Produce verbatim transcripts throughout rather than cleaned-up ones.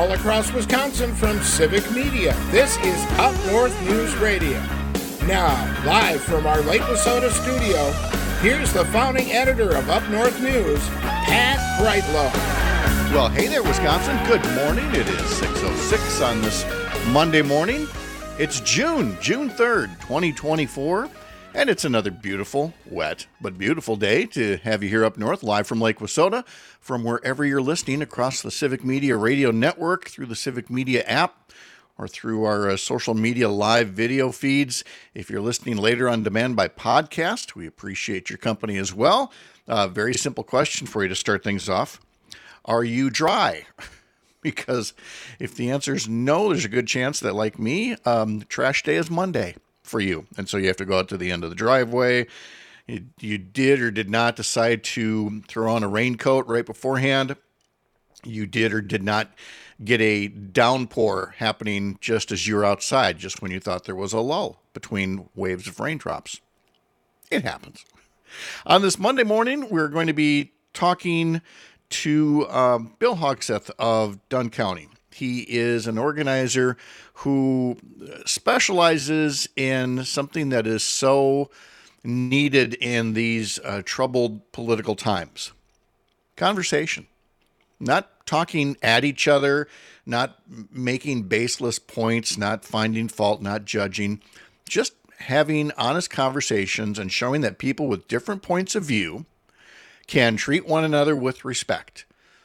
all across Wisconsin from Civic Media. This is Up North News Radio. Now, live from our Lake Wissota studio, here's the founding editor of Up North News, Pat Brightlow. Well, hey there, Wisconsin. Good morning. It is six oh six on this Monday morning. It's June, June third, twenty twenty-four, and it's another beautiful, wet, but beautiful day to have you here up north, live from Lake Wissota, from wherever you're listening across the Civic Media Radio Network, through the Civic Media app, or through our uh, social media live video feeds. If you're listening later on demand by podcast, we appreciate your company as well. Uh, very simple question for you to start things off. Are you dry? Because if the answer is no, there's a good chance that, like me, um, trash day is Monday for you. And so you have to go out to the end of the driveway. You, you did or did not decide to throw on a raincoat right beforehand. You did or did not get a downpour happening just as you're outside, just when you thought there was a lull between waves of raindrops. It happens. On this Monday morning, we're going to be talking to um, Bill Hogseth of Dunn County. He is an organizer who specializes in something that is so needed in these uh, troubled political times. Conversation. Not talking at each other, not making baseless points, not finding fault, not judging. Just having honest conversations and showing that people with different points of view can treat one another with respect.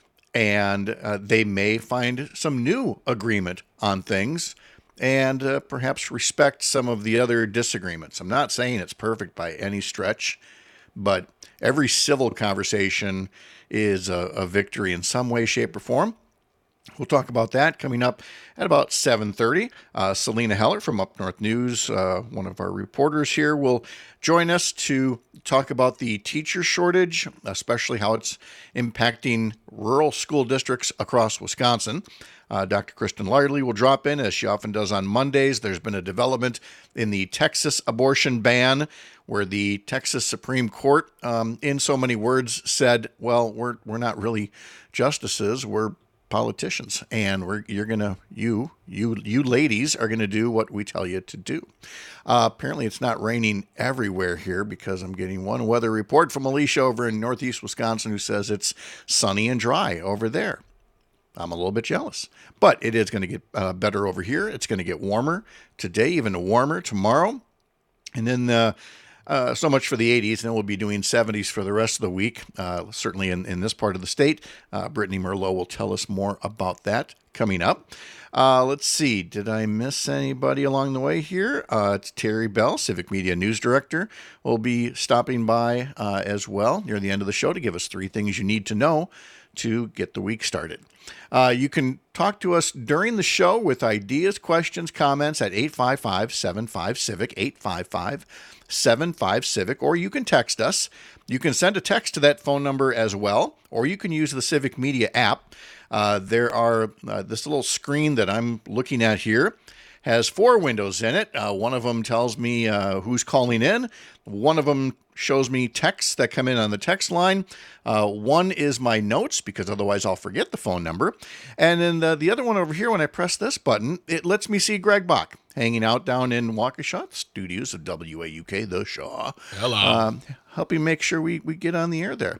And uh, they may find some new agreement on things and uh, perhaps respect some of the other disagreements. I'm not saying it's perfect by any stretch, but every civil conversation is a, a victory in some way, shape, or form. We'll talk about that coming up at about seven thirty. Uh, Selena Heller from Up North News, uh, one of our reporters here, will join us to talk about the teacher shortage, especially how it's impacting rural school districts across Wisconsin. Uh, Doctor Kristen Lardley will drop in, as she often does on Mondays. There's been a development in the Texas abortion ban, where the Texas Supreme Court, um, in so many words, said, well, we're we're not really justices, we're politicians, and we're you're gonna you you you ladies are gonna do what we tell you to do. Uh, apparently, it's not raining everywhere here, because I'm getting one weather report from Alicia over in northeast Wisconsin who says it's sunny and dry over there. I'm a little bit jealous, but it is going to get uh, better over here. It's going to get warmer today, even warmer tomorrow, and then uh, uh, so much for the eighties. And then we'll be doing seventies for the rest of the week, uh, certainly in, in this part of the state. Uh, Brittany Merlot will tell us more about that coming up. Uh, let's see. Did I miss anybody along the way here? Uh, it's Terry Bell, Civic Media News Director, will be stopping by uh, as well near the end of the show to give us three things you need to know to get the week started. Uh, you can talk to us during the show with ideas, questions, comments at eight five five, seven five, CIVIC, eight five five, seven five, CIVIC, or you can text us. You can send a text to that phone number as well, or you can use the Civic Media app. Uh, there are uh, this little screen that I'm looking at here has four windows in it. Uh, one of them tells me uh, who's calling in. One of them shows me texts that come in on the text line. Uh, one is my notes, because otherwise I'll forget the phone number. And then the, the other one over here, when I press this button, it lets me see Greg Bach hanging out down in Waukesha, studios of W A U K, The Shaw. Hello. Um, helping make sure we, we get on the air there.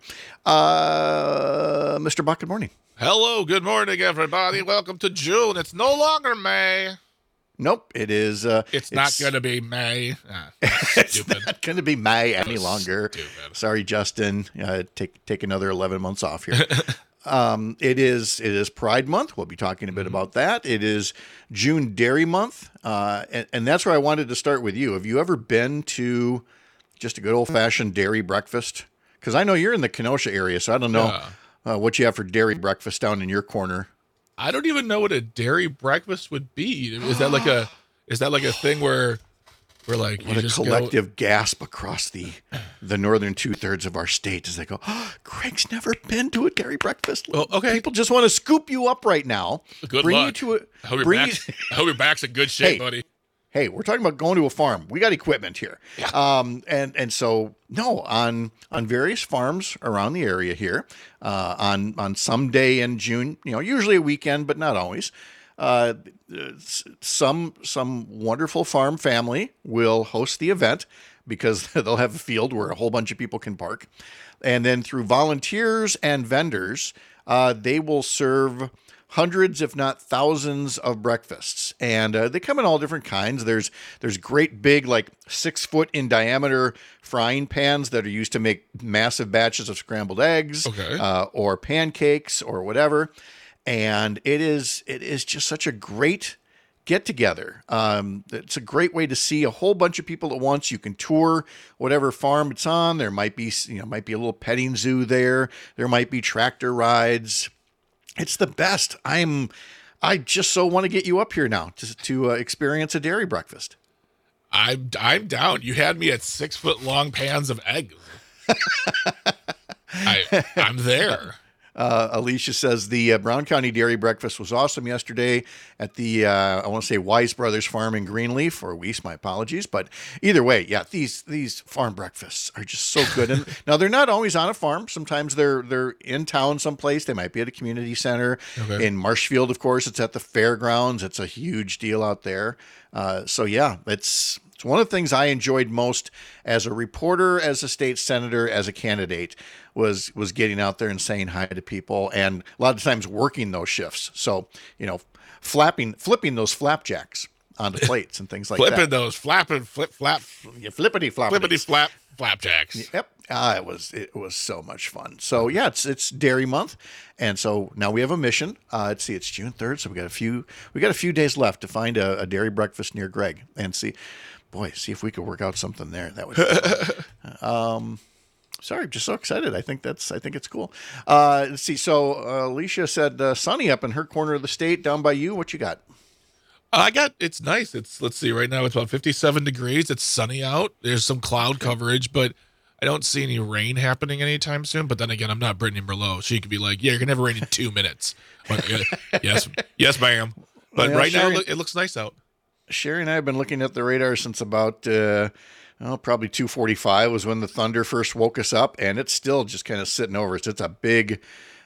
Uh, Mister Bach, good morning. Hello, good morning, everybody. Welcome to June. It's no longer May. Nope, it is. Uh, it's, it's not going to be May. Ah, it's not going to be May any longer. Stupid. Sorry, Justin. Uh, take take another eleven months off here. um, it is it is Pride Month. We'll be talking a bit mm-hmm. about that. It is June Dairy Month, uh, and, and that's where I wanted to start with you. Have you ever been to just a good old fashioned dairy breakfast? Because I know you're in the Kenosha area, so I don't know yeah. uh, what you have for dairy breakfast down in your corner. I don't even know what a dairy breakfast would be. Is that like a is that like a thing where we're like what you a just collective go... gasp across the the northern two thirds of our state as they go, oh, Greg's never been to a dairy breakfast. Well, okay. People just want to scoop you up right now. Good bring luck. You to a, I hope, your bring back's, you... I hope your back's in good shape, hey, buddy. hey, we're talking about going to a farm. We got equipment here. Yeah. Um, and, and so, no, on on various farms around the area here, uh, on, on some day in June, you know, usually a weekend, but not always, uh, some some wonderful farm family will host the event because they'll have a field where a whole bunch of people can park. And then through volunteers and vendors, uh, they will serve hundreds, if not thousands, of breakfasts. And uh, they come in all different kinds. There's there's great big, like six foot in diameter frying pans that are used to make massive batches of scrambled eggs, Okay. uh, or pancakes or whatever. And it is it is just such a great get together. Um, it's a great way to see a whole bunch of people at once. You can tour whatever farm it's on. There might be, you know, might be a little petting zoo there. There might be tractor rides. It's the best. I'm, I just so want to get you up here now to to uh, experience a dairy breakfast. I'm I'm down. You had me at six foot long pans of eggs. I I'm there. Uh, Alicia says the uh, Brown County Dairy Breakfast was awesome yesterday at the, uh, I want to say Wise Brothers Farm in Greenleaf, or Weiss, my apologies. But either way, yeah, these these farm breakfasts are just so good. And now they're not always on a farm. Sometimes they're they're in town someplace. They might be at a community center. Okay. In Marshfield, of course, it's at the fairgrounds. It's a huge deal out there. Uh, so yeah, it's It's one of the things I enjoyed most as a reporter, as a state senator, as a candidate, was was getting out there and saying hi to people, and a lot of times working those shifts. So, you know, flapping, flipping those flapjacks onto plates and things like Flipping that. those, flapping, flip, flap, Yeah, flippity floppity. flippity flap, flapjacks. Yep. Ah, it was it was so much fun. So yeah, it's it's Dairy Month, and so now we have a mission. Uh, let's see, it's June third, so we got a few we got a few days left to find a, a dairy breakfast near Greg and see. Boy, see if we could work out something there. That would be fun. um, sorry, I'm just so excited. I think that's, I think it's cool. Uh, let's see. So uh, Alicia said uh, sunny up in her corner of the state. Down by you, what you got? I got, it's nice. It's, let's see, right now it's about fifty-seven degrees. It's sunny out. There's some cloud coverage, but I don't see any rain happening anytime soon. But then again, I'm not Brittany Merlot. She could be like, yeah, you're going to have rain in two minutes. But, uh, yes, yes, ma'am. But Well, right now Sherry- it looks nice out. Sherry and I have been looking at the radar since about, uh, well, probably two forty-five was when the thunder first woke us up, and it's still just kind of sitting over us. It's a big,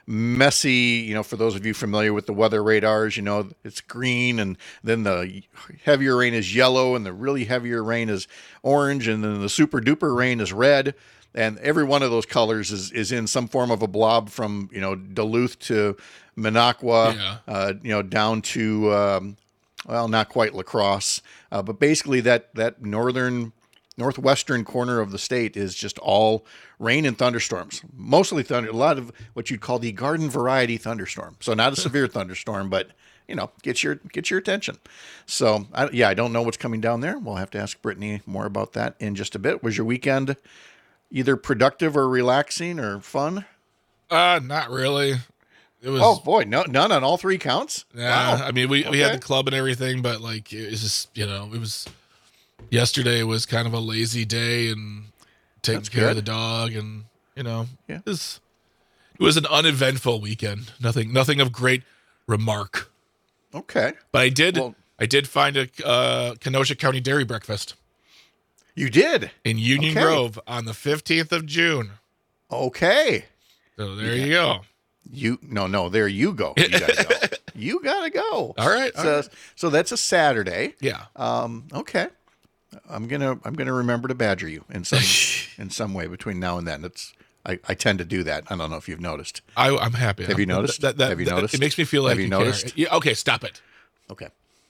messy, you know, for those of you familiar with the weather radars, you know, it's green, and then the heavier rain is yellow, and the really heavier rain is orange, and then the super duper rain is red. And every one of those colors is, is in some form of a blob from, you know, Duluth to Minocqua, Yeah. uh, you know, down to, um, well, not quite La Crosse, uh, but basically that that northern, northwestern corner of the state is just all rain and thunderstorms. Mostly thunder, a lot of what you'd call the garden variety thunderstorm. So not a severe thunderstorm, but you know, get your get your attention. So I, yeah, I don't know what's coming down there. We'll have to ask Brittany more about that in just a bit. Was your weekend either productive or relaxing or fun? Uh, not really. It was, Oh boy, no, none on all three counts. yeah, Wow. I mean, we, we had Okay. the club and everything, but like, it was just, you know, it was, yesterday was kind of a lazy day and taking That's care of good. the dog, and, you know, Yeah. it was, it was an uneventful weekend. Nothing, nothing of great remark, Okay, but I did, Well- I did find a, uh, Kenosha County Dairy Breakfast you did. in Union Okay. Grove on the fifteenth of June. Okay. So there you go. You no no there you go. You gotta go. You gotta go. All right. all So, right. so that's a Saturday. Yeah. Um, okay. I'm gonna I'm gonna remember to badger you in some in some way between now and then. It's I, I tend to do that. I don't know if you've noticed. I, I'm happy. Have you noticed? That, that, Have you that- noticed? It makes me feel like Have you care. noticed? Yeah, okay, stop it. Okay.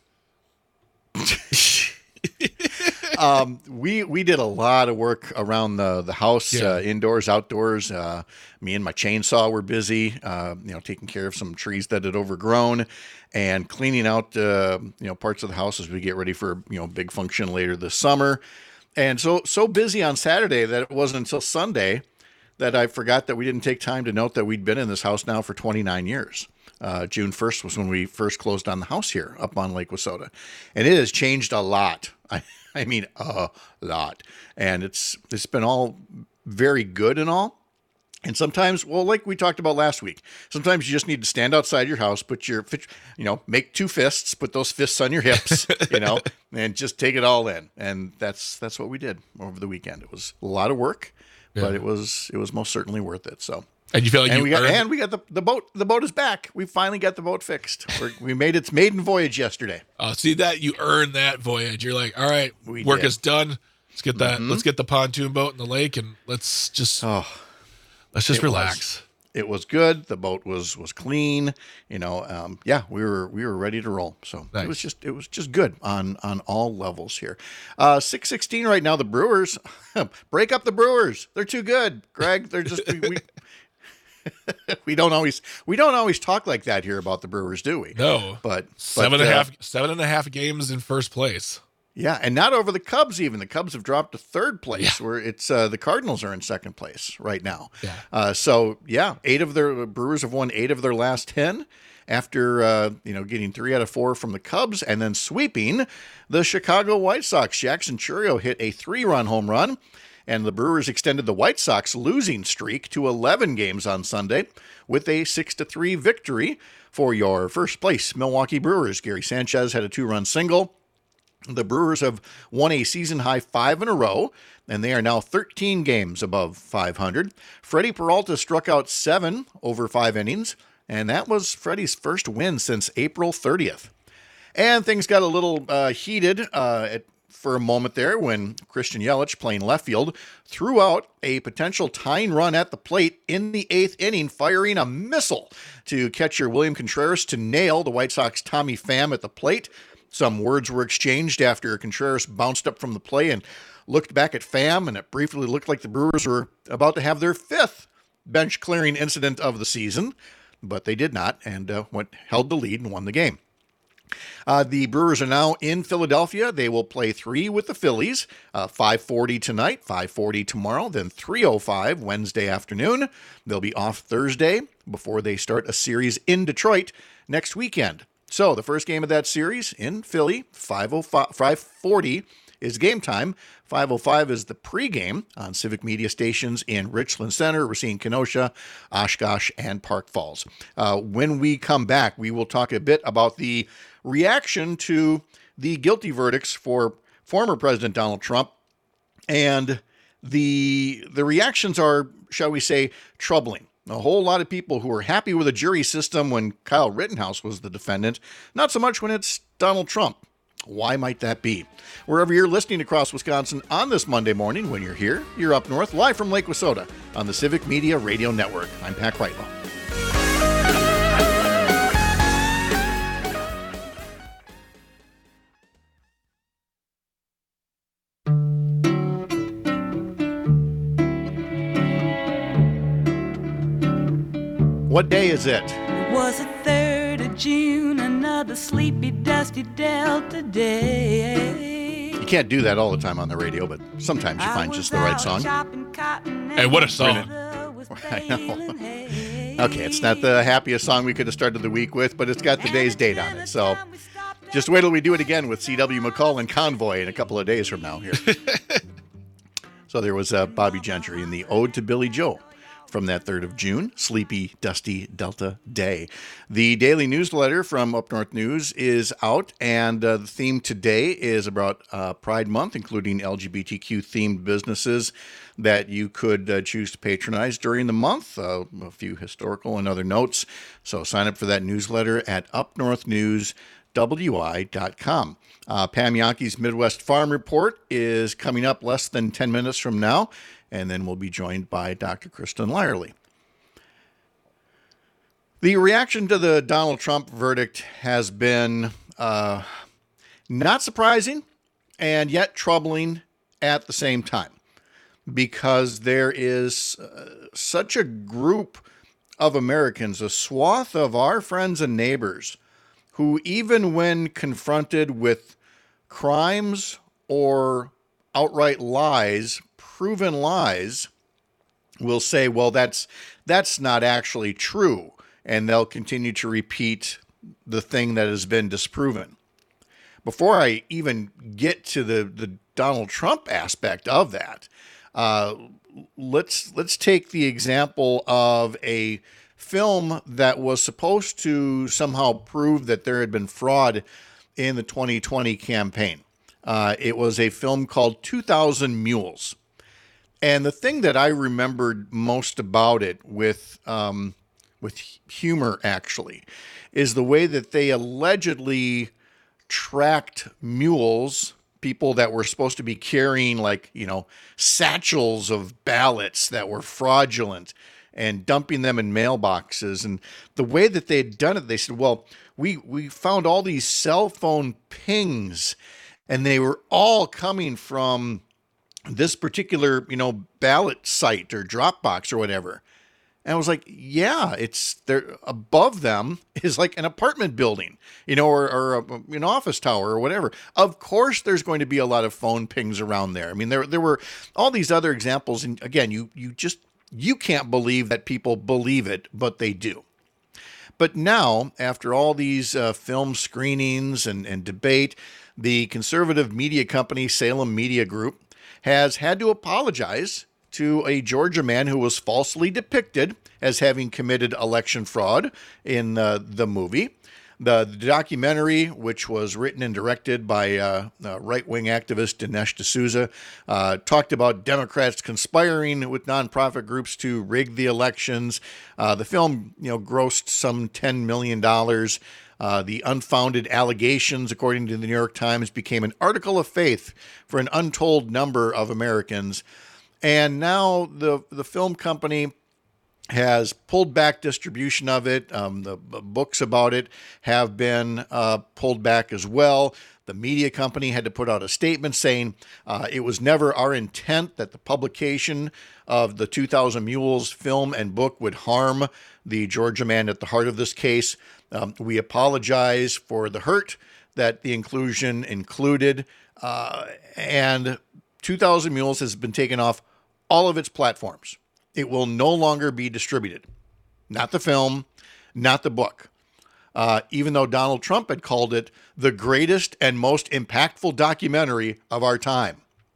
um, we we did a lot of work around the the house, Yeah. uh, indoors, outdoors. Uh, me and my chainsaw were busy, uh, you know, taking care of some trees that had overgrown, and cleaning out, uh, you know, parts of the house as we get ready for you know big function later this summer. And so so busy on Saturday that it wasn't until Sunday that I forgot that we didn't take time to note that we'd been in this house now for twenty-nine years. Uh, June first was when we first closed on the house here up on Lake Wissota. And it has changed a lot. I, I mean, a lot. And it's it's been all very good and all. And sometimes, well, like we talked about last week, sometimes you just need to stand outside your house, put your, you know, make two fists, put those fists on your hips, you know, and just take it all in. And that's that's what we did over the weekend. It was a lot of work, yeah. but it was it was most certainly worth it. So. And you feel like and you we got earned- and we got the, the boat. The boat is back. We finally got the boat fixed. We're, we made its maiden voyage yesterday. Oh, see that you earned that voyage. You're like, all right, We work did. is done. Let's get that. Mhm. Let's get the pontoon boat in the lake, and let's just Oh. let's just It relax. was. It was good. The boat was was clean. You know, um, yeah, we were we were ready to roll. So Nice. it was just it was just good on on all levels here. Uh, six sixteen right now. The Brewers break up the Brewers. They're too good, Greg. They're just we. we we don't always we don't always talk like that here about the Brewers, do we? No, But seven but, and a uh, half, seven and a half games in first place. Yeah, and not over the Cubs even. The Cubs have dropped to third place, Yeah. where it's uh, the Cardinals are in second place right now. Yeah. Uh, so yeah, eight of their Brewers have won eight of their last ten after uh, you know getting three out of four from the Cubs and then sweeping the Chicago White Sox. Jackson Chourio hit a three-run home run, and the Brewers extended the White Sox losing streak to eleven games on Sunday with a six to three victory for your first place Milwaukee Brewers. Gary Sanchez had a two-run single. The Brewers have won a season-high five in a row, and they are now thirteen games above five hundred. Freddie Peralta struck out seven over five innings, and that was Freddie's first win since April thirtieth. And things got a little uh, heated uh, at, for a moment there when Christian Yelich, playing left field, threw out a potential tying run at the plate in the eighth inning, firing a missile to catcher William Contreras to nail the White Sox Tommy Pham at the plate. Some words were exchanged after Contreras bounced up from the play and looked back at Pham, and it briefly looked like the Brewers were about to have their fifth bench-clearing incident of the season, but they did not, and uh, went held the lead and won the game. Uh, the Brewers are now in Philadelphia. They will play three with the Phillies, uh, five forty tonight, five forty tomorrow, then three oh five Wednesday afternoon. They'll be off Thursday before they start a series in Detroit next weekend. So the first game of that series in Philly, five forty is game time. five oh five is the pregame on Civic Media stations in Richland Center, Racine, Kenosha, Oshkosh, and Park Falls. Uh, when we come back, we will talk a bit about the reaction to the guilty verdicts for former President Donald Trump. And the the reactions are, shall we say, troubling. A whole lot of people who are happy with the jury system when Kyle Rittenhouse was the defendant, not so much when it's Donald Trump. Why might that be? Wherever you're listening across Wisconsin on this Monday morning, when you're here, you're up north, live from Lake Wissota on the Civic Media Radio Network. I'm Pat Kreitlow. What day is it? It was the third of June, another sleepy, dusty Delta day. You can't do that all the time on the radio, but sometimes you find just the right song. Hey, what a song. I know. Okay, it's not the happiest song we could have started the week with, but it's got the day's date on it. So just wait till we do it again with C W McCall and Convoy in a couple of days from now here. So there was uh, Bobby Gentry in the Ode to Billy Joe from that third of June, sleepy, dusty Delta day. The daily newsletter from Up North News is out, and uh, the theme today is about uh, Pride Month, including L G B T Q-themed businesses that you could uh, choose to patronize during the month, uh, a few historical and other notes. So sign up for that newsletter at up north news w i dot com. Uh, Pam Yonkey's Midwest Farm Report is coming up less than ten minutes from now, and then we'll be joined by Doctor Kristen Lyerly. The reaction to the Donald Trump verdict has been uh, not surprising and yet troubling at the same time, because there is uh, such a group of Americans, a swath of our friends and neighbors, who even when confronted with crimes or outright lies, proven lies, will say, well, that's that's not actually true, and they'll continue to repeat the thing that has been disproven. Before I even get to the, the Donald Trump aspect of that, Uh, let's let's take the example of a film that was supposed to somehow prove that there had been fraud in the twenty twenty campaign. Uh, it was a film called two thousand Mules. And the thing that I remembered most about it with um, with humor, actually, is the way that they allegedly tracked mules, people that were supposed to be carrying, like, you know, satchels of ballots that were fraudulent and dumping them in mailboxes. And the way that they had done it, they said, well, we, we found all these cell phone pings, and they were all coming from this particular, you know, ballot site or Dropbox or whatever. And I was like, yeah, it's there. Above them is like an apartment building, you know, or, or a, an office tower or whatever. Of course, there's going to be a lot of phone pings around there. I mean, there there were all these other examples. And again, you you just, you can't believe that people believe it, but they do. But now, after all these uh, film screenings and, and debate, the conservative media company Salem Media Group has had to apologize to a Georgia man who was falsely depicted as having committed election fraud in uh, the movie. The, the documentary, which was written and directed by uh, uh, right-wing activist Dinesh D'Souza, uh, talked about Democrats conspiring with nonprofit groups to rig the elections. Uh, the film, you know, grossed some ten million dollars. Uh, the unfounded allegations, according to the New York Times, became an article of faith for an untold number of Americans. And now the the film company has pulled back distribution of it. Um, the, the books about it have been uh, pulled back as well. The media company had to put out a statement saying uh, it was never our intent that the publication of the two thousand Mules film and book would harm the Georgia man at the heart of this case. Um, we apologize for the hurt that the inclusion included. Uh, and two thousand Mules has been taken off all of its platforms. It will no longer be distributed. Not the film, not the book. Uh, even though Donald Trump had called it the greatest and most impactful documentary of our time.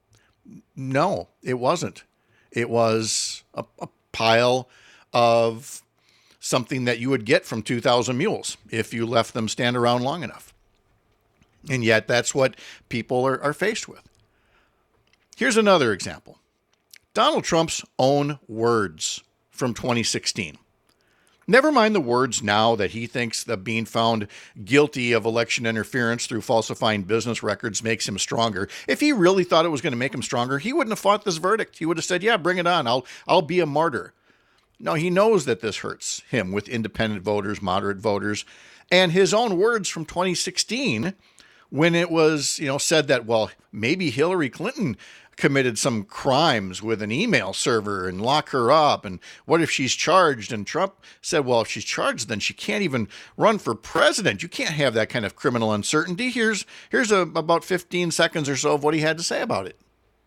No, it wasn't. It was a, a pile of something that you would get from two thousand Mules if you left them stand around long enough. And yet that's what people are, are faced with. Here's another example. Donald Trump's own words from twenty sixteen. Never mind the words now that he thinks that being found guilty of election interference through falsifying business records makes him stronger. If he really thought it was going to make him stronger, he wouldn't have fought this verdict. He would have said, yeah, bring it on. I'll, I'll be a martyr. No, he knows that this hurts him with independent voters, moderate voters, and his own words from twenty sixteen when it was, you know, said that, well, maybe Hillary Clinton committed some crimes with an email server and lock her up. And what if she's charged? And Trump said, well, if she's charged, then she can't even run for president. You can't have that kind of criminal uncertainty. Here's here's a, about fifteen seconds or so of what he had to say about it.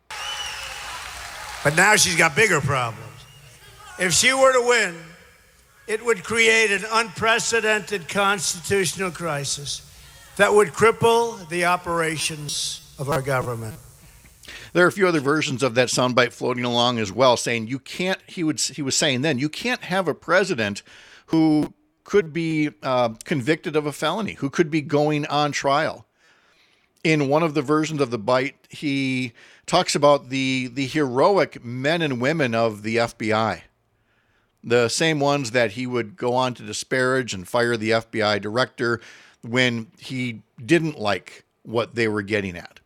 But now she's got bigger problems. If she were to win, it would create an unprecedented constitutional crisis that would cripple the operations of our government. There are a few other versions of that soundbite floating along as well, saying you can't, he would, he was saying then, you can't have a president who could be uh, convicted of a felony, who could be going on trial. In one of the versions of the bite, he talks about the, the heroic men and women of the F B I, the same ones that he would go on to disparage and fire the F B I director when he didn't like what they were getting at.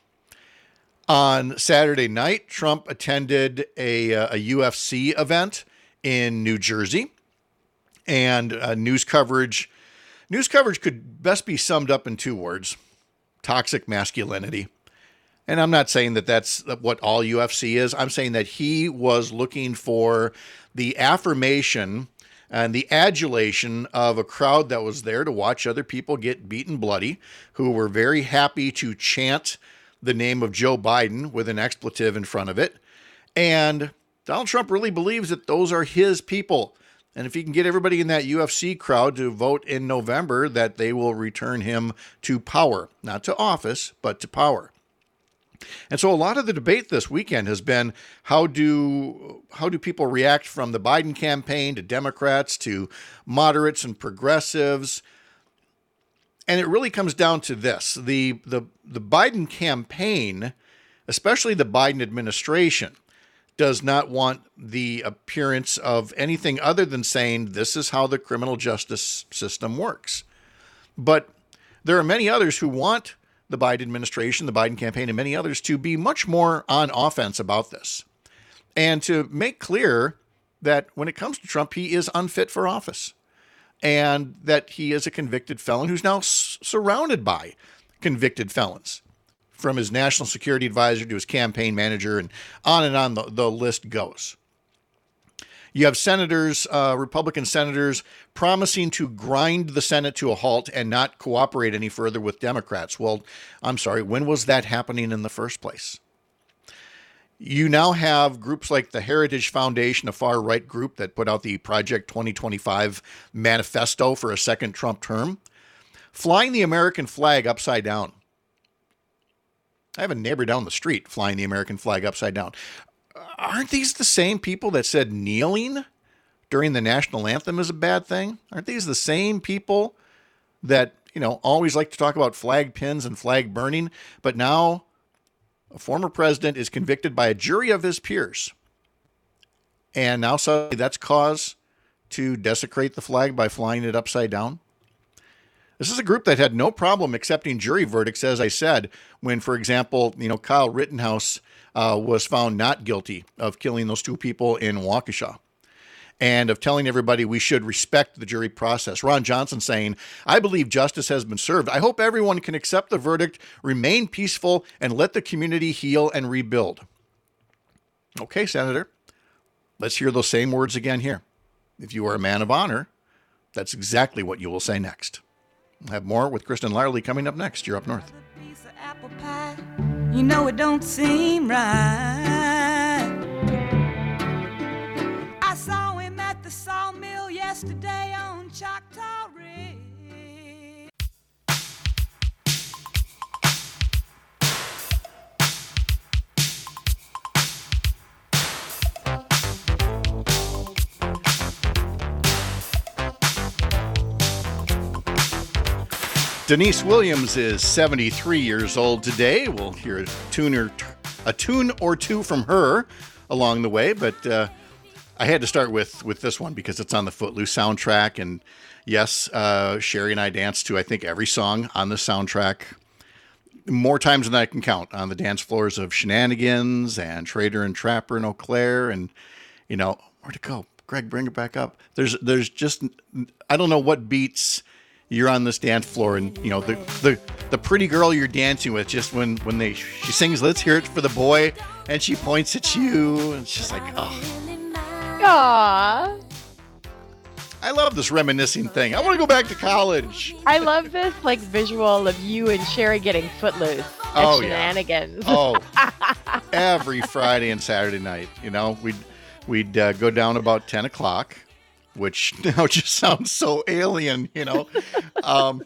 On Saturday night, Trump attended a, a U F C event in New Jersey, and uh, news coverage news coverage could best be summed up in two words: toxic masculinity. And I'm not saying that that's what all U F C is. I'm saying that he was looking for the affirmation and the adulation of a crowd that was there to watch other people get beaten bloody, who were very happy to chant the name of Joe Biden with an expletive in front of it. And Donald Trump really believes that those are his people. And if he can get everybody in that U F C crowd to vote in November, that they will return him to power, not to office, but to power. And so a lot of the debate this weekend has been how do how do people react from the Biden campaign to Democrats to moderates and progressives. And it really comes down to this. The the the Biden campaign, especially the Biden administration, does not want the appearance of anything other than saying this is how the criminal justice system works. But there are many others who want the Biden administration, the Biden campaign, and many others to be much more on offense about this and to make clear that when it comes to Trump, he is unfit for office and that he is a convicted felon who's now s- surrounded by convicted felons, from his national security advisor to his campaign manager, and on and on the, the list goes. You have senators, uh, Republican senators, promising to grind the Senate to a halt and not cooperate any further with Democrats. Well, I'm sorry, when was that happening in the first place? You now have groups like the Heritage Foundation, a far-right group that put out the Project twenty twenty-five manifesto for a second Trump term, flying the American flag upside down. I have a neighbor down the street flying the American flag upside down. Aren't these the same people that said kneeling during the national anthem is a bad thing? Aren't these the same people that, you know, always like to talk about flag pins and flag burning? But now a former president is convicted by a jury of his peers. And now suddenly that's cause to desecrate the flag by flying it upside down. This is a group that had no problem accepting jury verdicts, as I said, when, for example, you know, Kyle Rittenhouse uh, was found not guilty of killing those two people in Waukesha, and of telling everybody we should respect the jury process. Ron Johnson saying, I believe justice has been served. I hope everyone can accept the verdict, remain peaceful, and let the community heal and rebuild. Okay, Senator, let's hear those same words again here. If you are a man of honor, that's exactly what you will say next. We'll have more with Kristen Larley coming up next. You're Up North. Piece of apple pie, you know it don't seem right. I saw him at the sawmill yesterday on Choctaw Ridge. Denise Williams is seventy-three years old today. We'll hear a tune or, a tune or two from her along the way, but uh, I had to start with, with this one because it's on the Footloose soundtrack. And yes, uh, Sherry and I danced to, I think, every song on the soundtrack more times than I can count on the dance floors of Shenanigans and Trader and Trapper and Eau Claire. And, you know, where'd it go? Greg, bring it back up. There's, there's just, I don't know what beats you're on this dance floor, and you know the the the pretty girl you're dancing with. Just when when they she sings, "Let's hear it for the boy," and she points at you, and it's just like, oh, Aww. I love this reminiscing thing. I want to go back to college. I love this like visual of you and Sherry getting footloose at Oh, yeah. Shenanigans. Oh, every Friday and Saturday night, you know, we'd we'd uh, go down about ten o'clock. Which now just sounds so alien, you know. Um,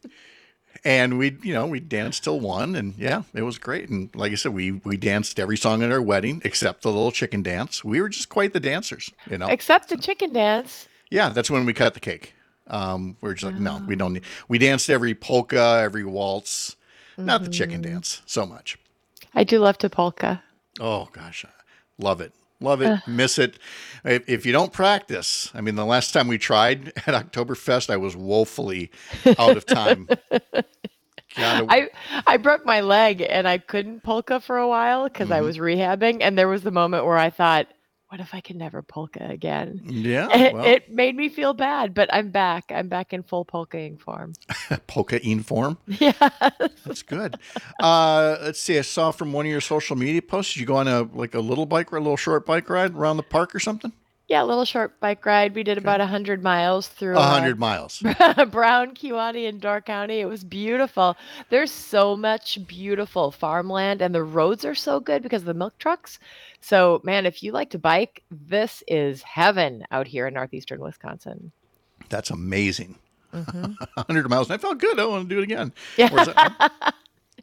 and we, you know, we danced till one, and yeah, it was great. And like I said, we we danced every song at our wedding except the little chicken dance. We were just quite the dancers, you know. Except the chicken dance. Yeah, that's when we cut the cake. Um, we we're just like, no, we don't need. We danced every polka, every waltz, not the chicken dance so much. I do love to polka. Oh gosh, I love it. Love it, miss it. If, if you don't practice, I mean, the last time we tried at Oktoberfest, I was woefully out of time. God, I I broke my leg and I couldn't polka for a while because I was rehabbing, and there was the moment where I thought, what if I can never polka again? yeah, It, well, it made me feel bad, but I'm back. I'm back in full polkaing form. polka-ine form. Yeah. That's good. Uh, let's see. I saw from one of your social media posts, did you go on a like a little bike ride, a little short bike ride around the park or something? Yeah, a little short bike ride. We did about one hundred miles through A uh, hundred miles. Brown, Kewaunee, and Door County. It was beautiful. There's so much beautiful farmland, and the roads are so good because of the milk trucks. So, man, if you like to bike, this is heaven out here in northeastern Wisconsin. That's amazing. Mm-hmm. A hundred miles. And I felt good. I want to do it again. Yeah. Whereas I,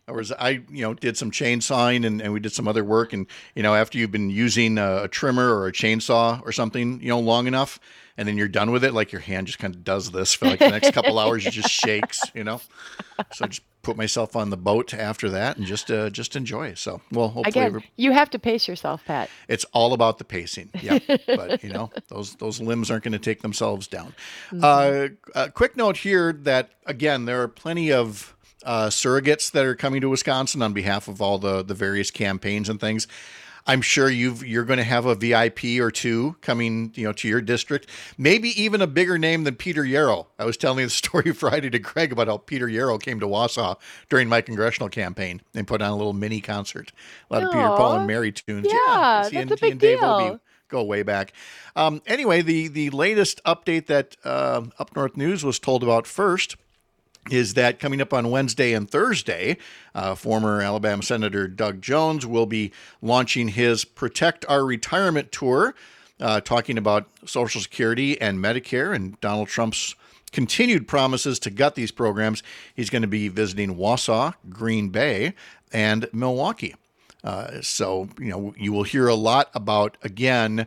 Or was I, you know, did some chainsawing and, and we did some other work. And, you know, after you've been using a, a trimmer or a chainsaw or something, you know, long enough, and then you're done with it, like your hand just kind of does this for like the next couple hours. It just shakes, you know. So I just put myself on the boat after that and just uh, just enjoy. So, well, hopefully. Again, you have to pace yourself, Pat. It's all about the pacing. Yeah. But, you know, those those limbs aren't going to take themselves down. Mm-hmm. Uh, a quick note here that, again, there are plenty of uh, surrogates that are coming to Wisconsin on behalf of all the, the various campaigns and things. I'm sure you've, you're going to have a V I P or two coming, you know, to your district. Maybe even a bigger name than Peter Yarrow. I was telling the story Friday to Greg about how Peter Yarrow came to Wausau during my congressional campaign and put on a little mini concert. A lot of Peter, Paul, and Mary tunes. Yeah, he that's and, a he big and Dave deal. Obey go way back. Um, anyway, the the latest update that uh, Up North News was told about first is that coming up on Wednesday and Thursday, uh, former Alabama Senator Doug Jones will be launching his Protect Our Retirement Tour, uh, talking about Social Security and Medicare and Donald Trump's continued promises to gut these programs. He's going to be visiting Wausau, Green Bay, and Milwaukee. Uh, so, you know, you will hear a lot about, again,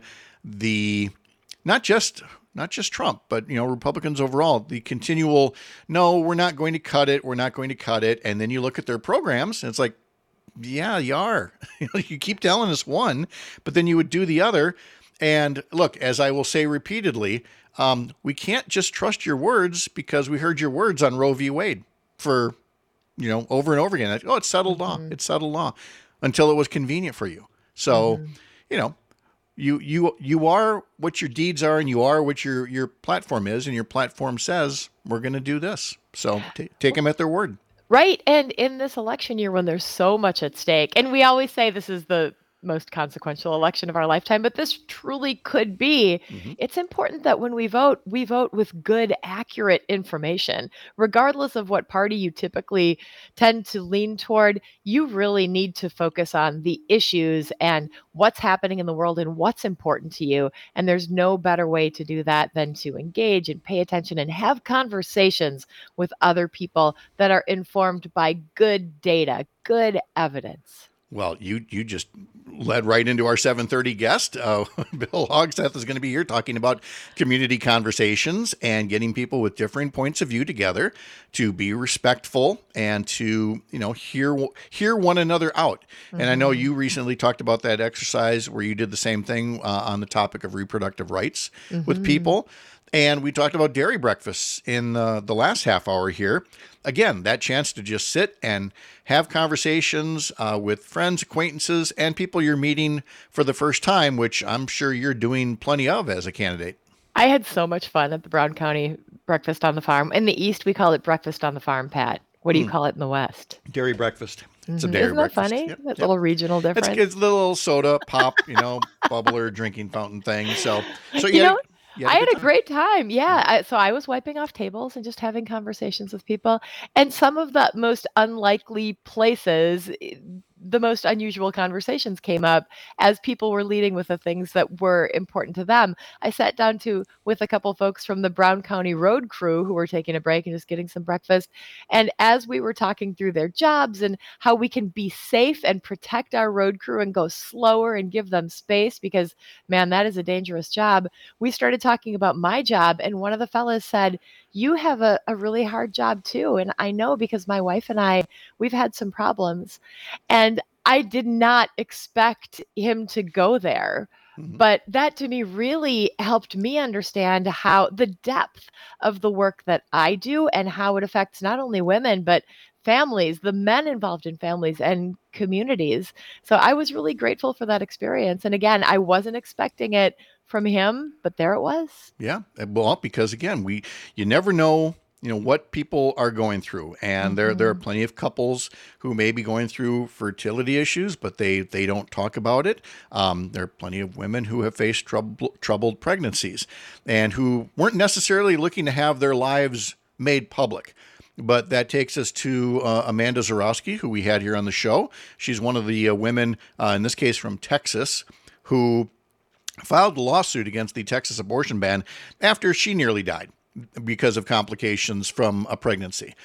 the not just not just Trump, but, you know, Republicans overall, the continual, no, we're not going to cut it. We're not going to cut it. And then you look at their programs and it's like, yeah, you are. You keep telling us one, but then you would do the other. And look, as I will say repeatedly, um, we can't just trust your words because we heard your words on Roe v. Wade for, you know, over and over again. Like, oh, it's settled law. It's settled law until it was convenient for you. So, mm-hmm. you know, You you you are what your deeds are, and you are what your, your platform is, and your platform says we're going to do this. So t- take them at their word. Right. And in this election year when there's so much at stake, and we always say this is the most consequential election of our lifetime, but this truly could be, mm-hmm. it's important that when we vote, we vote with good, accurate information. Regardless of what party you typically tend to lean toward, you really need to focus on the issues and what's happening in the world and what's important to you. And there's no better way to do that than to engage and pay attention and have conversations with other people that are informed by good data, good evidence. Well, you you just led right into our seven thirty guest. Uh, Bill Hogseth is going to be here talking about community conversations and getting people with differing points of view together to be respectful and to, you know, hear hear one another out. Mm-hmm. And I know you recently talked about that exercise where you did the same thing uh, on the topic of reproductive rights mm-hmm. with people. And we talked about dairy breakfasts in the, the last half hour here. Again, that chance to just sit and have conversations uh, with friends, acquaintances, and people you're meeting for the first time, which I'm sure you're doing plenty of as a candidate. I had so much fun at the Brown County Breakfast on the Farm. In the East, we call it Breakfast on the Farm, Pat. What do you mm. call it in the West? Dairy breakfast. It's mm-hmm. a dairy Isn't that breakfast. funny? Yep, That yep. little regional difference. It's, it's a little soda pop, you know, bubbler drinking fountain thing. So, so you yeah. know, I had a great time. Yeah. I, so I was wiping off tables and just having conversations with people. And some of the most unlikely places, the most unusual conversations came up as people were leading with the things that were important to them. I sat down to with a couple folks from the Brown County Road Crew who were taking a break and just getting some breakfast. And as we were talking through their jobs and how we can be safe and protect our road crew and go slower and give them space because, man, that is a dangerous job. We started talking about my job, and one of the fellas said, you have a, a really hard job too. And I know because my wife and I, we've had some problems. And I did not expect him to go there. Mm-hmm. But that to me really helped me understand how the depth of the work that I do and how it affects not only women, but families, the men involved in families and communities. So I was really grateful for that experience. And again, I wasn't expecting it from him, but there it was. Yeah. Well, because again, we, you never know, you know, what people are going through. And mm-hmm. there, there are plenty of couples who may be going through fertility issues, but they, they don't talk about it. Um, there are plenty of women who have faced trouble, troubled pregnancies and who weren't necessarily looking to have their lives made public. But that takes us to uh, Amanda Zarowski, who we had here on the show. She's one of the uh, women, uh, in this case from Texas, who filed a lawsuit against the Texas abortion ban after she nearly died because of complications from a pregnancy.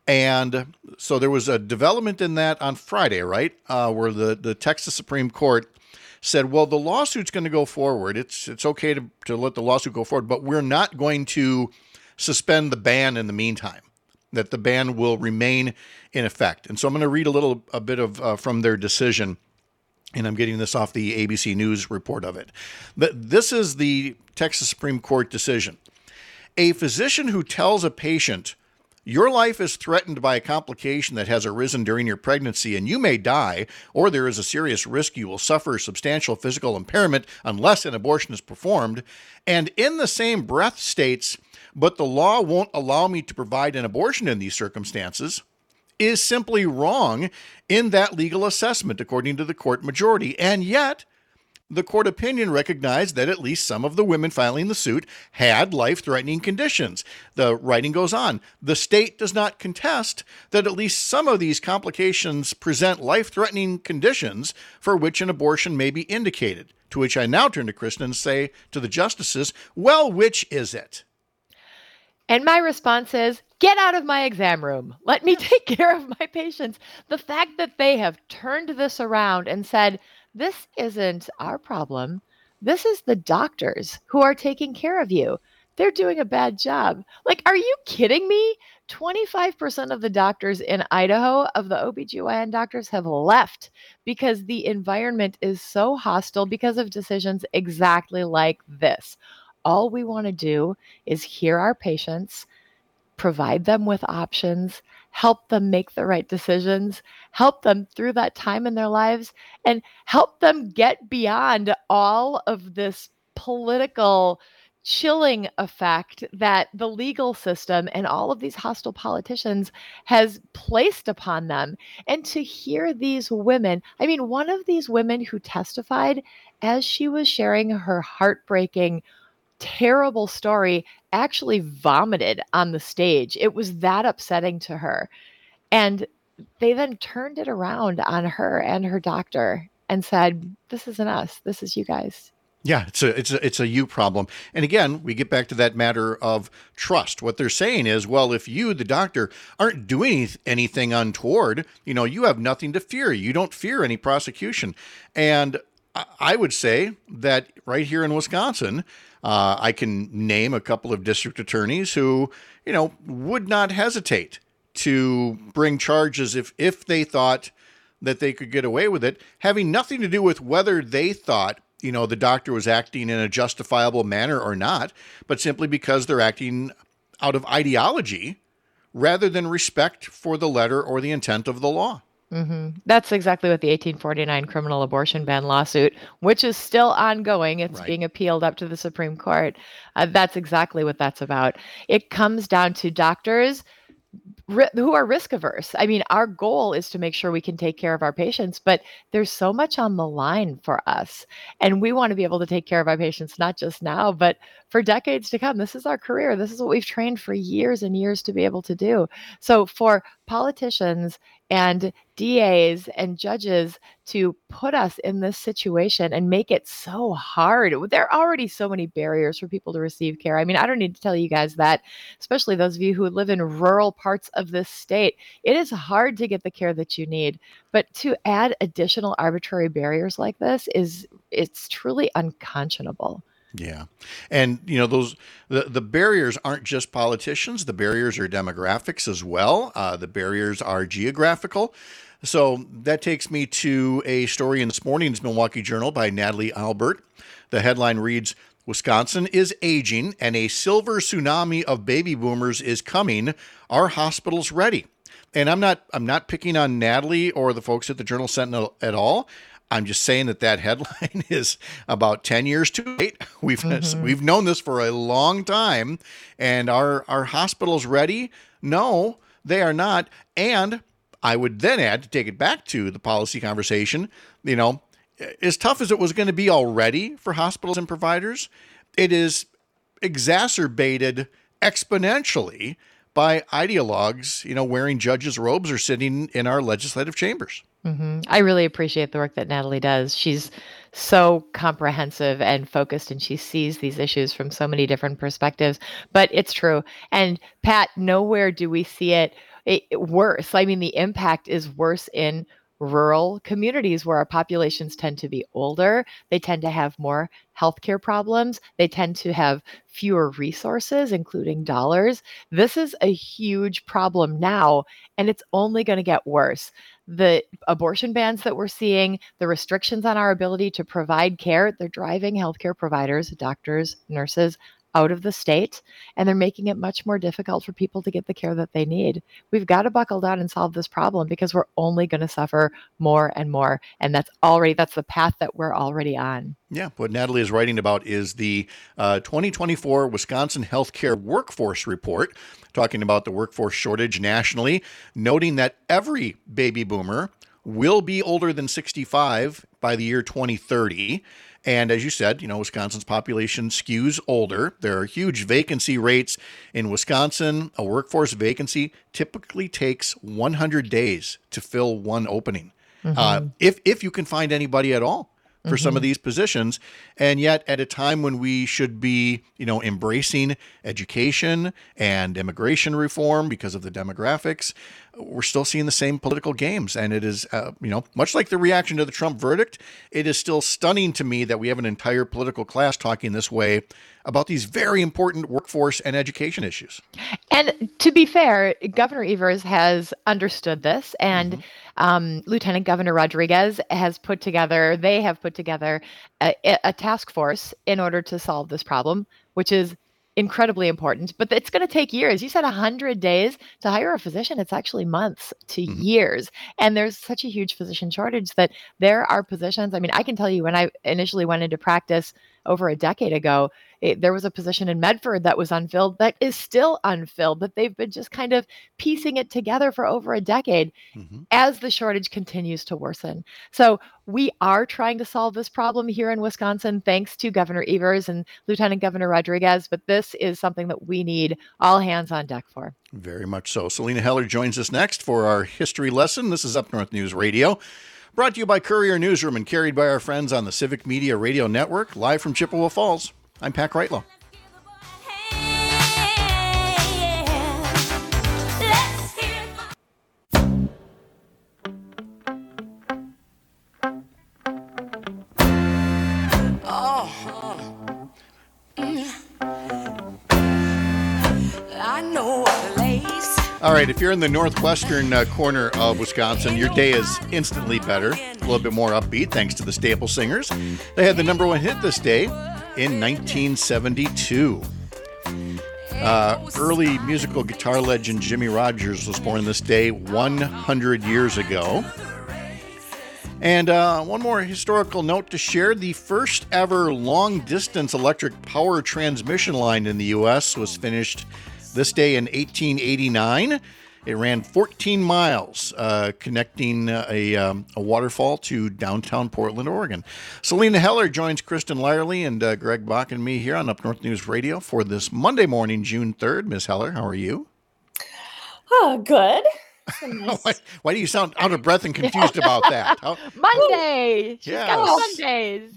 And so there was a development in that on Friday, right, uh, where the, the Texas Supreme Court said, well, the lawsuit's going to go forward. It's it's okay to, to let the lawsuit go forward, but we're not going to suspend the ban in the meantime, that the ban will remain in effect. And so I'm going to read a little a bit of uh, from their decision, and I'm getting this off the A B C News report of it. But this is the Texas Supreme Court decision. A physician who tells a patient, your life is threatened by a complication that has arisen during your pregnancy and you may die, or there is a serious risk you will suffer substantial physical impairment unless an abortion is performed, and in the same breath states, but the law won't allow me to provide an abortion in these circumstances, is simply wrong in that legal assessment, according to the court majority. And yet, the court opinion recognized that at least some of the women filing the suit had life-threatening conditions. The writing goes on. The state does not contest that at least some of these complications present life-threatening conditions for which an abortion may be indicated. To which I now turn to Kristen and say to the justices, well, which is it? And my response is, get out of my exam room. Let me take care of my patients. The fact that they have turned this around and said, this isn't our problem. This is the doctors who are taking care of you. They're doing a bad job. Like, are you kidding me? twenty-five percent of the doctors in Idaho, of the O B G Y N doctors, have left because the environment is so hostile because of decisions exactly like this. All we want to do is hear our patients, provide them with options, help them make the right decisions, help them through that time in their lives, and help them get beyond all of this political chilling effect that the legal system and all of these hostile politicians has placed upon them. And to hear these women, I mean, one of these women who testified as she was sharing her heartbreaking terrible story actually vomited on the stage. It was that upsetting to her. And they then turned it around on her and her doctor and said, this isn't us. This is you guys. Yeah, it's a it's a it's a you problem. And again, we get back to that matter of trust. What they're saying is, well, if you, the doctor, aren't doing anything untoward, you know, you have nothing to fear. You don't fear any prosecution. And I would say that right here in Wisconsin, uh, I can name a couple of district attorneys who, you know, would not hesitate to bring charges if, if they thought that they could get away with it, having nothing to do with whether they thought, you know, the doctor was acting in a justifiable manner or not, but simply because they're acting out of ideology rather than respect for the letter or the intent of the law. Mm-hmm. That's exactly what the eighteen forty-nine criminal abortion ban lawsuit, which is still ongoing, it's Right. being appealed up to the Supreme Court. Uh, that's exactly what that's about. It comes down to doctors ri- who are risk averse. I mean, our goal is to make sure we can take care of our patients, but there's so much on the line for us. And we want to be able to take care of our patients, not just now, but for decades to come. This is our career. This is what we've trained for years and years to be able to do. So for politicians and D As and judges to put us in this situation and make it so hard. There are already so many barriers for people to receive care. I mean, I don't need to tell you guys that, especially those of you who live in rural parts of this state. It is hard to get the care that you need. But to add additional arbitrary barriers like this is, it's truly unconscionable. Yeah. And, you know, those, the, the barriers aren't just politicians. The barriers are demographics as well. Uh, the barriers are geographical. So that takes me to a story in this morning's Milwaukee Journal by Natalie Albert. The headline reads, Wisconsin is aging and a silver tsunami of baby boomers is coming. Are hospitals ready? And I'm not, I'm not picking on Natalie or the folks at the Journal Sentinel at all. I'm just saying that that headline is about ten years too late. We've mm-hmm. we've known this for a long time, and are our hospitals ready? No, they are not. And I would then add, to take it back to the policy conversation, you know, as tough as it was going to be already for hospitals and providers, it is exacerbated exponentially by ideologues, you know, wearing judges' robes or sitting in our legislative chambers. Mm-hmm. I really appreciate the work that Natalie does. She's so comprehensive and focused, and she sees these issues from so many different perspectives. But it's true. And Pat, nowhere do we see it it, it worse. I mean, the impact is worse in rural communities where our populations tend to be older. They tend to have more healthcare problems. They tend to have fewer resources, including dollars. This is a huge problem now, and it's only going to get worse. The abortion bans that we're seeing, the restrictions on our ability to provide care, they're driving healthcare providers, doctors, nurses, out of the state, and they're making it much more difficult for people to get the care that they need. We've got to buckle down and solve this problem because we're only going to suffer more and more. And that's already, that's the path that we're already on. Yeah, what Natalie is writing about is the uh, twenty twenty-four Wisconsin Healthcare Workforce Report, talking about the workforce shortage nationally, noting that every baby boomer will be older than sixty-five by the year twenty thirty. And as you said, you know, Wisconsin's population skews older. There are huge vacancy rates in Wisconsin. A workforce vacancy typically takes one hundred days to fill one opening, mm-hmm. uh, if if you can find anybody at all for mm-hmm. some of these positions. And yet at a time when we should be, you know, embracing education and immigration reform because of the demographics, we're still seeing the same political games. And it is, uh, you know, much like the reaction to the Trump verdict, it is still stunning to me that we have an entire political class talking this way about these very important workforce and education issues. And to be fair, Governor Evers has understood this, and mm-hmm. um, Lieutenant Governor Rodriguez has put together, they have put together a, a task force in order to solve this problem, which is incredibly important, but it's going to take years. You said one hundred days to hire a physician. It's actually months to mm-hmm. years. And there's such a huge physician shortage that there are positions. I mean, I can tell you when I initially went into practice over a decade ago, it, there was a position in Medford that was unfilled that is still unfilled, but they've been just kind of piecing it together for over a decade mm-hmm. as the shortage continues to worsen. So we are trying to solve this problem here in Wisconsin, thanks to Governor Evers and Lieutenant Governor Rodriguez, but this is something that we need all hands on deck for. Very much so. Selena Heller joins us next for our history lesson. This is Up North News Radio, brought to you by Courier Newsroom and carried by our friends on the Civic Media Radio Network, live from Chippewa Falls. I'm Pat Kreitlow. All right, if you're in the northwestern uh, corner of Wisconsin, your day is instantly better, a little bit more upbeat thanks to the Staple Singers. They had the number one hit this day in nineteen seventy-two. Uh, early musical guitar legend Jimmie Rodgers was born this day one hundred years ago. And uh, one more historical note to share. The first ever long-distance electric power transmission line in the U S was finished this day in eighteen eighty-nine. It ran fourteen miles, uh, connecting a, um, a waterfall to downtown Portland, Oregon. Selena Heller joins Kristen Lyerly and uh, Greg Bach and me here on Up North News Radio for this Monday morning, June third. Miss Heller, how are you? Oh, good. Nice. why, why do you sound out of breath and confused about that? How, Monday. She's yes. got Mondays.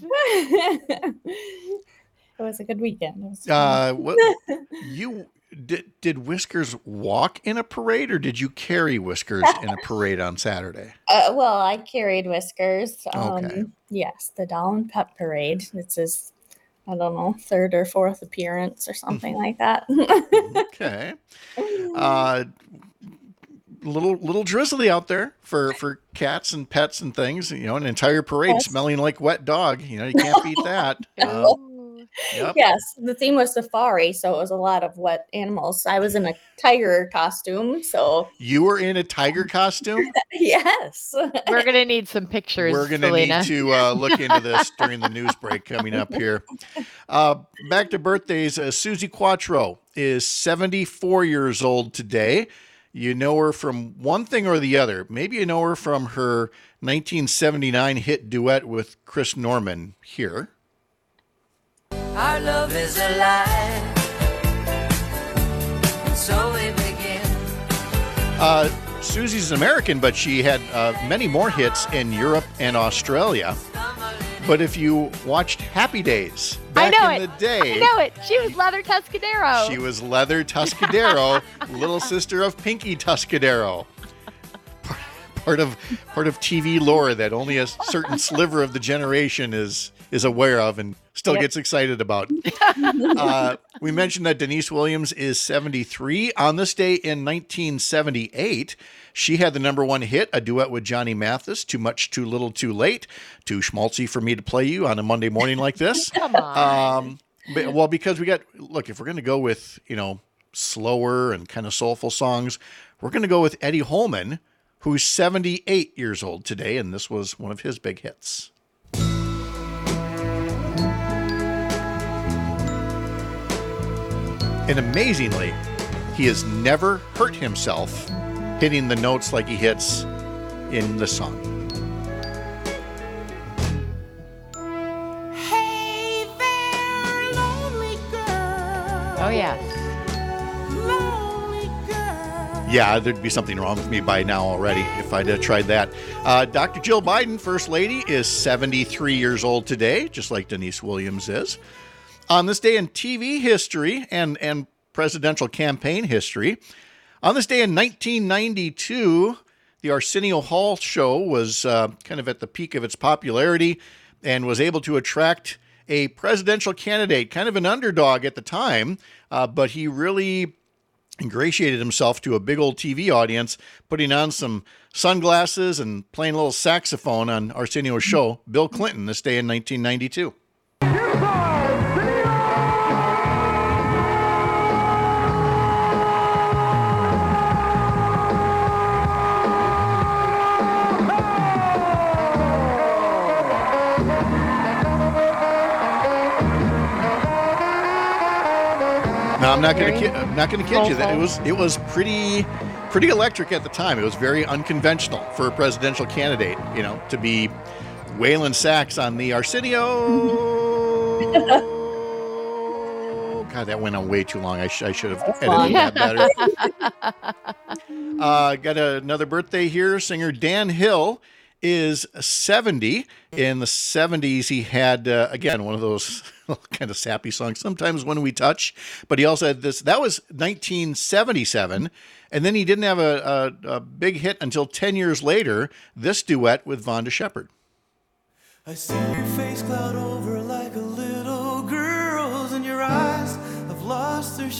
It was a good weekend. It was uh, what, you... Did, did Whiskers walk in a parade, or did you carry Whiskers in a parade on Saturday? Uh, well, I carried Whiskers. Um, okay. Yes, the Down Pep Parade. It's his, I don't know, third or fourth appearance or something like that. Okay. Uh, little little drizzly out there for, for cats and pets and things. You know, an entire parade yes. smelling like wet dog. You know, you can't beat that. Uh, Yep. Yes, the theme was safari, so it was a lot of wet animals. I was in a tiger costume, so you were in a tiger costume? Yes. We're gonna need some pictures. We're gonna Selena. need to uh, look into this during the news break coming up here. Uh, back to birthdays. Uh, Susie Quattro is seventy-four years old today. You know her from one thing or the other. Maybe you know her from her nineteen seventy-nine hit duet with Chris Norman here. Our love is alive, and so we begin. Uh, Susie's an American, but she had uh, many more hits in Europe and Australia. But if you watched Happy Days back know in it. the day, I know it. She was Leather Tuscadero. she was Leather Tuscadero, little sister of Pinky Tuscadero. Part of part of T V lore that only a certain sliver of the generation is is aware of and still Yep. gets excited about. uh, we mentioned that Denise Williams is seventy-three. On this day in nineteen seventy-eight, she had the number one hit, a duet with Johnny Mathis, Too Much, Too Little, Too Late, Too Schmaltzy for Me to Play You on a Monday morning like this. Come on. Um, but, well, because we got, look, if we're going to go with, you know, slower and kind of soulful songs, we're going to go with Eddie Holman, who's seventy-eight years old today, and this was one of his big hits. And amazingly, he has never hurt himself hitting the notes like he hits in the song. Hey there, lonely girl. Oh, yeah. Lonely girl. Yeah, there'd be something wrong with me by now already if I'd uh, tried that. Uh, Doctor Jill Biden, First Lady, is seventy-three years old today, just like Denise Williams is. On this day in T V history and, and presidential campaign history, on this day in nineteen ninety-two, the Arsenio Hall show was uh, kind of at the peak of its popularity and was able to attract a presidential candidate, kind of an underdog at the time, uh, but he really ingratiated himself to a big old T V audience, putting on some sunglasses and playing a little saxophone on Arsenio's show. Bill Clinton, this day in nineteen ninety-two. Now, I'm not going to kid, I'm not going to kid you that it was it was pretty pretty electric at the time. It was very unconventional for a presidential candidate, you know, to be wailing sax on the Arsenio. God, that went on way too long. I, sh- I should have edited that better. uh, got another birthday here. Singer Dan Hill is seventy. In the seventies, he had, uh, again, one of those kind of sappy songs, Sometimes When We Touch. But he also had this, that was nineteen seventy-seven. And then he didn't have a, a, a big hit until ten years later, this duet with Vonda Shepard. I see your face cloud over like a little girl's, and your eyes have lost their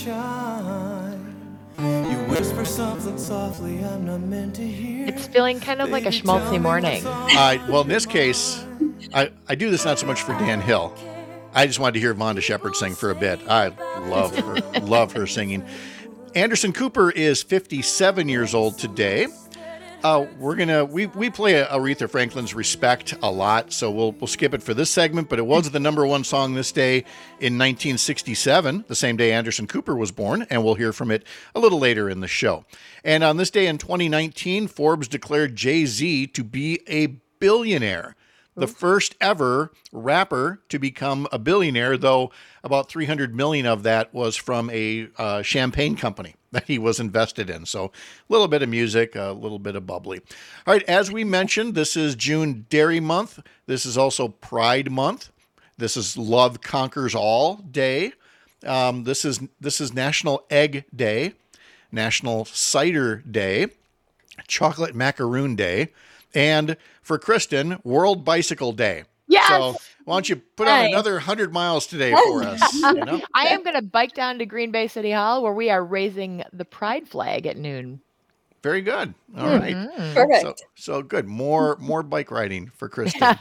shine. You whisper something softly I'm not meant to hear. It's feeling kind of like a schmaltzy morning. Uh, well, in this case, I, I do this not so much for Dan Hill. I just wanted to hear Vonda Shepard sing for a bit. I love her, love her singing. Anderson Cooper is fifty-seven years old today. Uh, we're gonna we we play Aretha Franklin's "Respect" a lot, so we'll we'll skip it for this segment. But it was the number one song this day in nineteen sixty-seven, the same day Anderson Cooper was born, and we'll hear from it a little later in the show. And on this day in twenty nineteen, Forbes declared Jay-Z to be a billionaire. The first ever rapper to become a billionaire, though about three hundred million of that was from a uh, champagne company that he was invested in. So a little bit of music, a little bit of bubbly. All right, as we mentioned, this is June Dairy Month. This is also Pride Month. This is Love Conquers All Day. Um, this is this is National Egg Day, National Cider Day, Chocolate Macaroon Day, and for Kristen, World Bicycle Day. Yes! So why don't you put on Nice. another one hundred miles today for us? You know? I am going to bike down to Green Bay City Hall where we are raising the pride flag at noon. Very good. All right. Perfect. So, so good. More more bike riding for Kristen.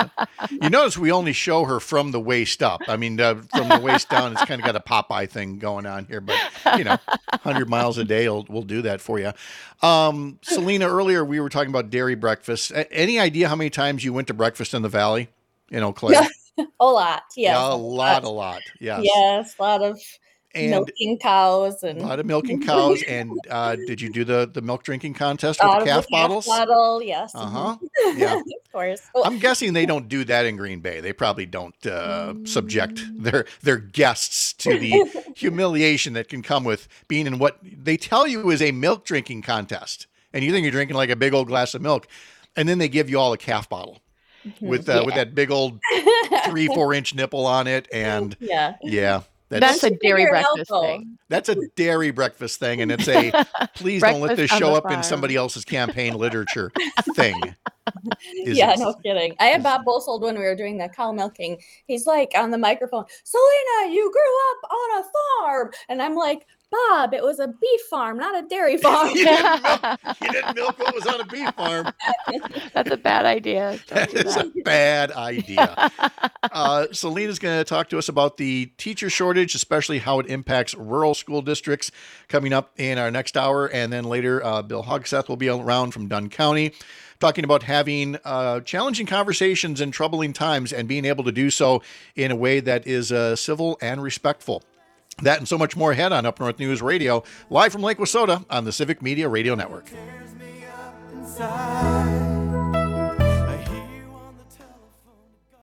You notice we only show her from the waist up. I mean, uh, from the waist down, it's kind of got a Popeye thing going on here. But, you know, one hundred miles a day will will do that for you. Um, Selena, earlier we were talking about dairy breakfast. A- any idea how many times you went to breakfast in the Valley in Eau Claire? A lot. Yes. Yeah, a lot, a lot. Yes. Yes. A lot of And milking cows and a lot of milking cows. And uh, did you do the, the milk drinking contest out with of the calf the calf bottles? bottle. Yes. Uh huh. mhm. Yeah. Of course. Well, I'm guessing they don't do that in Green Bay. They probably don't uh, subject their their guests to the humiliation that can come with being in what they tell you is a milk drinking contest. And you think you're drinking like a big old glass of milk. And then they give you all a calf bottle. with uh, with Yeah. that big old three, four inch nipple on it. And Yeah. yeah, That's a dairy Figure it out, breakfast though. thing. That's a dairy breakfast thing, and it's a please don't let this Breakfast on show the up in farm. somebody else's campaign literature thing. Is Yeah, it- no kidding. I had Bob Bosold when we were doing the cow milking. He's like on the microphone, Selena, you grew up on a farm. And I'm like, Bob, it was a beef farm, not a dairy farm. you, didn't milk, you didn't milk what was on a beef farm. That's a bad idea. Don't That do is a that. bad idea. Uh, Selena's going to talk to us about the teacher shortage, especially how it impacts rural school districts, coming up in our next hour. And then later, uh, Bill Hogseth will be around from Dunn County, talking about having uh, challenging conversations in troubling times and being able to do so in a way that is uh, civil and respectful. That and so much more ahead on Up North News Radio, live from Lake Wissota on the Civic Media Radio Network. Tears me up inside.